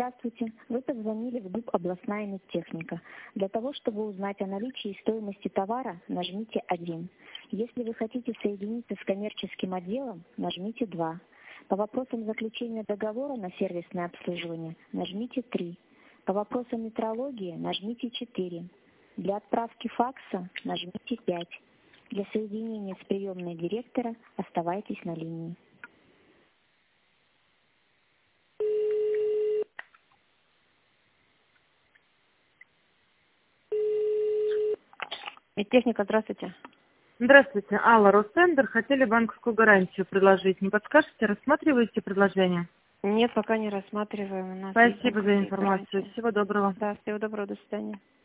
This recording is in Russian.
Здравствуйте. Вы позвонили в ГУП «Областная медтехника». Для того, чтобы узнать о наличии и стоимости товара, нажмите 1. Если вы хотите соединиться с коммерческим отделом, нажмите 2. По вопросам заключения договора на сервисное обслуживание нажмите 3. По вопросам метрологии нажмите 4. Для отправки факса нажмите 5. Для соединения с приемной директора оставайтесь на линии. Медтехника, здравствуйте. Здравствуйте, Алла, Ростендер. Хотели банковскую гарантию предложить. Не подскажете, рассматриваете предложение? Нет, пока не рассматриваем. У нас Спасибо есть за информацию. гарантия. Всего доброго. Да, всего доброго, до свидания.